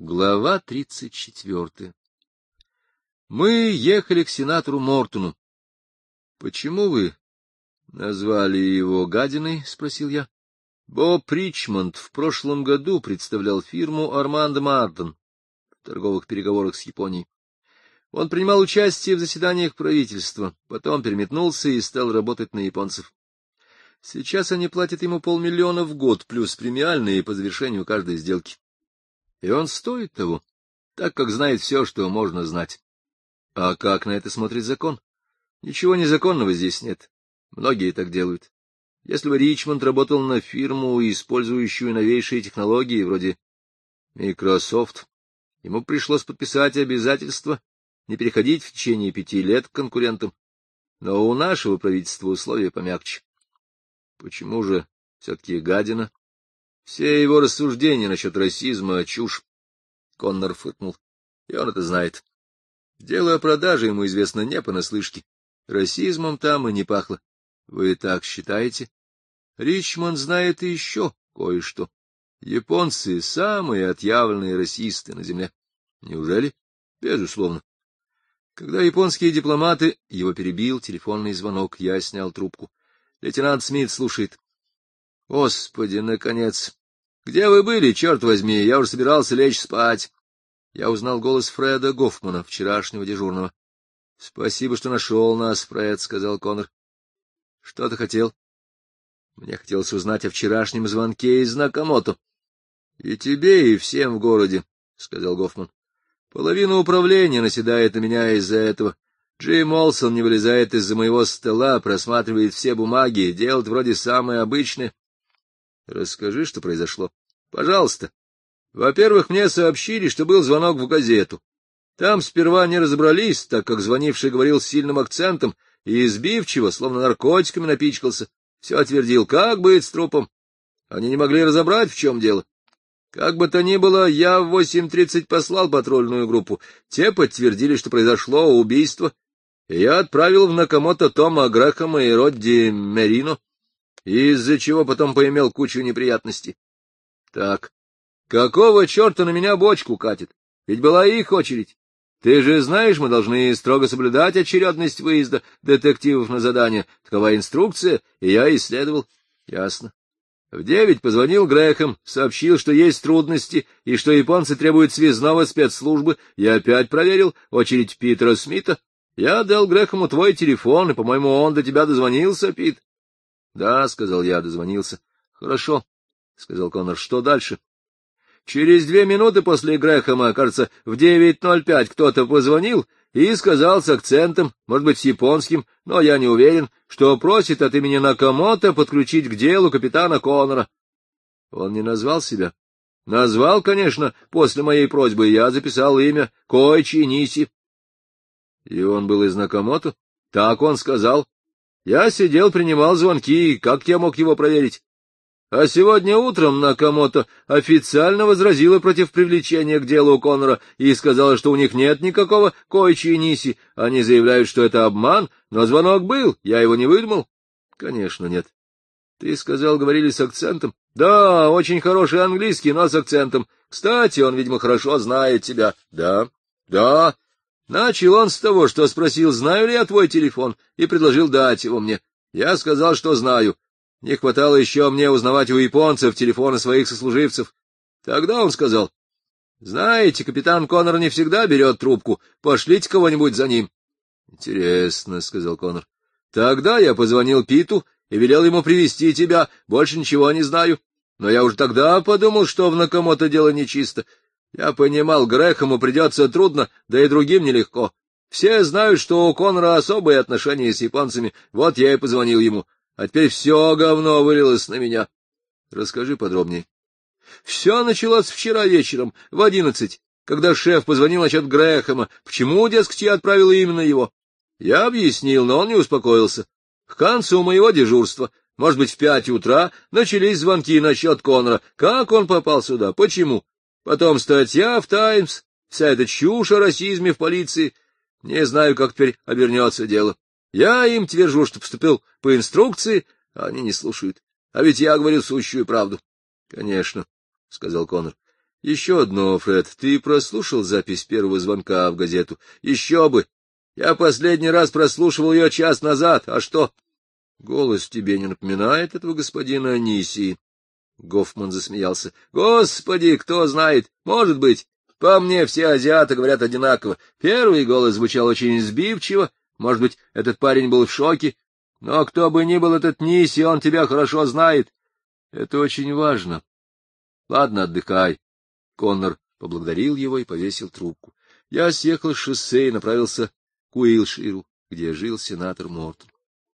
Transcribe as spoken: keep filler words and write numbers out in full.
Глава тридцать четвертая. Мы ехали к сенатору Мортону. — Почему вы назвали его гадиной? — спросил я. Боб Ричмонд в прошлом году представлял фирму Армандо Мартон в торговых переговорах с Японией. Он принимал участие в заседаниях правительства, потом переметнулся и стал работать на японцев. Сейчас они платят ему полмиллиона в год, плюс премиальные по завершению каждой сделки. И он стоит того, так как знает все, что можно знать. А как на это смотрит закон? Ничего незаконного здесь нет. Многие так делают. Если бы Ричмонд работал на фирму, использующую новейшие технологии, вроде Microsoft, ему пришлось подписать обязательство не переходить в течение пяти лет к конкурентам. Но у нашего правительства условия помягче. Почему же все-таки гадина? Все его рассуждения насчет расизма — чушь. Коннор фыркнул. И он это знает. Дело о продаже ему известно не понаслышке. Расизмом там и не пахло. Вы так считаете? Ричмонд знает и еще кое-что. Японцы — самые отъявленные расисты на земле. Неужели? Безусловно. Когда японские дипломаты... Его перебил телефонный звонок. Я снял трубку. Лейтенант Смит слушает. Господи, наконец! Где вы были, черт возьми? Я уже собирался лечь спать. Я узнал голос Фреда Гофмана, вчерашнего дежурного. — Спасибо, что нашел нас, Фред, — сказал Коннор. — Что ты хотел? — Мне хотелось узнать о вчерашнем звонке из Накамото. — И тебе, и всем в городе, — сказал Гофман. — Половина управления наседает на меня из-за этого. Джим Олсон не вылезает из-за моего стола, просматривает все бумаги, делает вроде самое обычное. Расскажи, что произошло. Пожалуйста. Во-первых, мне сообщили, что был звонок в газету. Там сперва не разобрались, так как звонивший говорил с сильным акцентом и избивчиво, словно наркотиками напичкался. Все твердил, как быть с трупом. Они не могли разобрать, в чем дело. Как бы то ни было, я в восемь тридцать послал патрульную группу. Те подтвердили, что произошло убийство. И я отправил в Накамото Тома Грэхэма и Родди Мерино, из-за чего потом поимел кучу неприятностей. Так, какого черта на меня бочку катит? Ведь была их очередь. Ты же знаешь, мы должны строго соблюдать очередность выезда детективов на задание. Такова инструкция, и я исследовал. Ясно. В девять позвонил Грэхэм, сообщил, что есть трудности, и что японцы требуют связного спецслужбы. Я опять проверил очередь Питера Смита. Я дал Грэхэму твой телефон, и, по-моему, он до тебя дозвонился, Пит. — Да, — сказал я, — дозвонился. — Хорошо, — сказал Коннор. — Что дальше? Через две минуты после Грэхэма, кажется, в девять ноль пять кто-то позвонил и сказал с акцентом, может быть, с японским, но я не уверен, что просит от имени Накамото подключить к делу капитана Коннора. Он не назвал себя? — Назвал, конечно, после моей просьбы. Я записал имя Коичи Ниси. — И он был из Накамото? — Так он сказал. Я сидел, принимал звонки, как я мог его проверить? А сегодня утром Накамото официально возразила против привлечения к делу Коннора и сказала, что у них нет никакого Коичи Ниси. Они заявляют, что это обман, но звонок был, я его не выдумал. Конечно, нет. Ты сказал, говорили с акцентом? Да, очень хороший английский, но с акцентом. Кстати, он, видимо, хорошо знает тебя. Да, да. Начал он с того, что спросил, знаю ли я твой телефон, и предложил дать его мне. Я сказал, что знаю. Не хватало еще мне узнавать у японцев телефоны своих сослуживцев. Тогда он сказал, знаете, капитан Коннор не всегда берет трубку, пошлите кого-нибудь за ним. — Интересно, — сказал Коннор. — Тогда я позвонил Питу и велел ему привезти тебя, больше ничего не знаю. Но я уже тогда подумал, что в Накамото дело нечисто. Я понимал, Грэхэму придется трудно, да и другим нелегко. Все знают, что у Коннора особые отношения с японцами, вот я и позвонил ему. А теперь все говно вылилось на меня. Расскажи подробнее. Все началось вчера вечером, в одиннадцать, когда шеф позвонил насчет Грэхэма. Почему, дескать, я отправил именно его? Я объяснил, но он не успокоился. К концу моего дежурства, может быть, в пять утра, начались звонки насчет Коннора. Как он попал сюда? Почему? Потом статья в «Таймс», вся эта чушь о расизме в полиции. Не знаю, как теперь обернется дело. Я им твержу, что поступил по инструкции, а они не слушают. А ведь я говорю сущую правду. — Конечно, — сказал Коннор. — Еще одно, Фред. Ты прослушал запись первого звонка в газету? — Еще бы! Я последний раз прослушивал ее час назад. А что? — Голос тебе не напоминает этого господина Анисии? Гофман засмеялся. — Господи, кто знает, может быть. По мне все азиаты говорят одинаково. Первый голос звучал очень сбивчиво. Может быть, этот парень был в шоке. Но кто бы ни был этот Ниси, он тебя хорошо знает. Это очень важно. Ладно, отдыхай. Коннор поблагодарил его и повесил трубку. Я съехал с шоссе и направился к Уилширу, где жил сенатор Мортон.